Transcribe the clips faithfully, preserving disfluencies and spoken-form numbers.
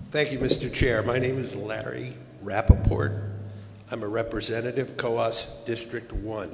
Thank you, Mister Chair. My name is Larry Rappaport. I'm a representative, Coos District one.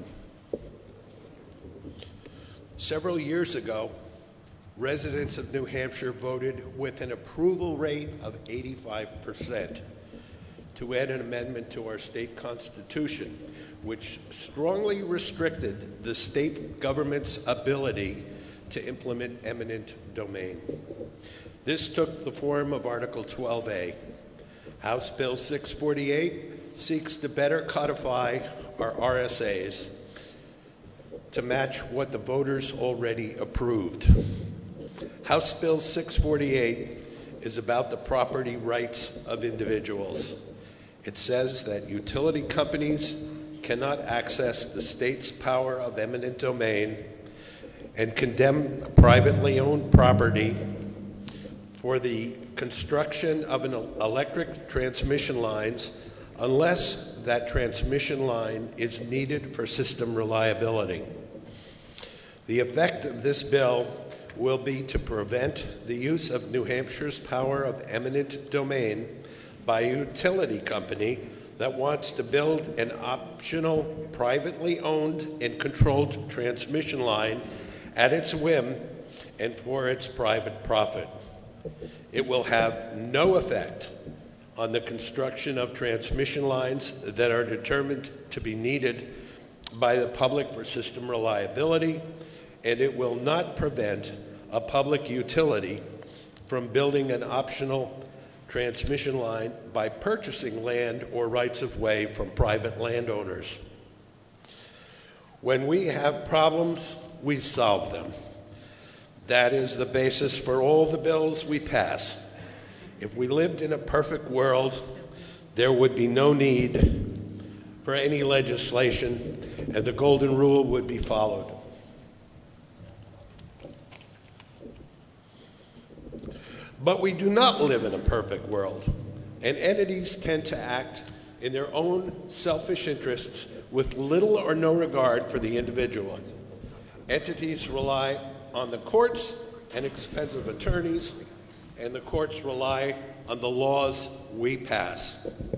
Several years ago, residents of New Hampshire voted with an approval rate of eighty-five percent to add an amendment to our state constitution, which strongly restricted the state government's ability to implement eminent domain. This took the form of Article twelve A. House Bill six forty-eight seeks to better codify our R S As to match what the voters already approved. House Bill six forty-eight is about the property rights of individuals. It says that utility companies cannot access the state's power of eminent domain and condemn privately owned property for the construction of an electric transmission lines unless that transmission line is needed for system reliability. The effect of this bill will be to prevent the use of New Hampshire's power of eminent domain by a utility company that wants to build an optional, privately owned and controlled transmission line at its whim and for its private profit. It will have no effect on the construction of transmission lines that are determined to be needed by the public for system reliability, and it will not prevent a public utility from building an optional transmission line by purchasing land or rights of way from private landowners. When we have problems, we solve them. That is the basis for all the bills we pass. If we lived in a perfect world, there would be no need for any legislation, and the golden rule would be followed. But we do not live in a perfect world, and entities tend to act in their own selfish interests with little or no regard for the individual. Entities rely on the courts and expensive attorneys, and the courts rely on the laws we pass.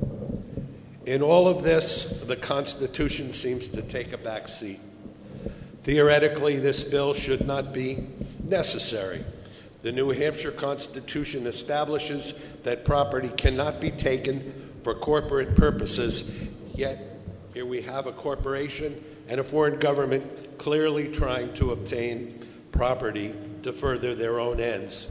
In all of this, the Constitution seems to take a back seat. Theoretically, this bill should not be necessary. The New Hampshire Constitution establishes that property cannot be taken for corporate purposes, yet here we have a corporation and a foreign government clearly trying to obtain property to further their own ends.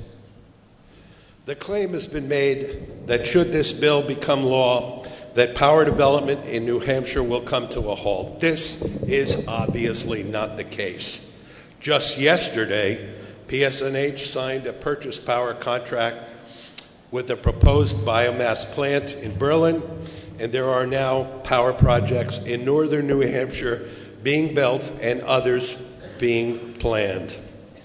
The claim has been made that should this bill become law, that power development in New Hampshire will come to a halt. This is obviously not the case. Just yesterday, P S N H signed a purchase power contract with a proposed biomass plant in Berlin, and there are now power projects in northern New Hampshire being built and others being planned.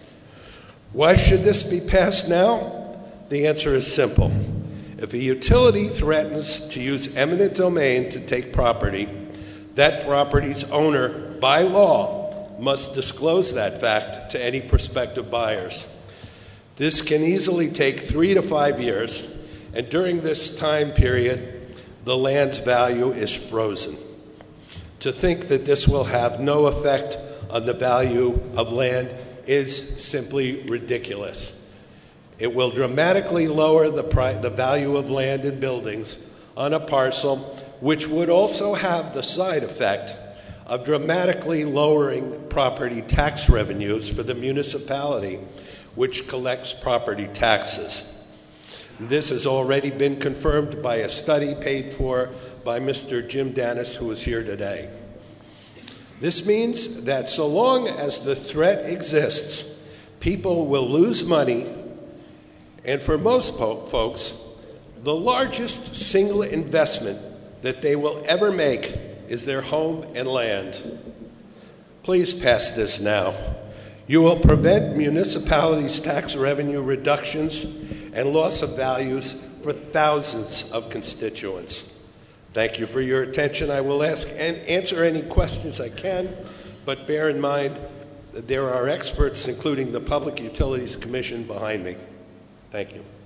Why should this be passed now? The answer is simple. If a utility threatens to use eminent domain to take property, that property's owner, by law, must disclose that fact to any prospective buyers. This can easily take three to five years, and during this time period, the land's value is frozen. To think that this will have no effect on the value of land is simply ridiculous. It will dramatically lower the, pri- the value of land and buildings on a parcel, which would also have the side effect of dramatically lowering property tax revenues for the municipality, which collects property taxes. This has already been confirmed by a study paid for by Mister Jim Danis, who is here today. This means that so long as the threat exists, people will lose money, and for most po- folks, the largest single investment that they will ever make is their home and land. Please pass this now. You will prevent municipalities' tax revenue reductions and loss of values for thousands of constituents. Thank you for your attention. I will ask and answer any questions I can, but bear in mind that there are experts, including the Public Utilities Commission, behind me. Thank you.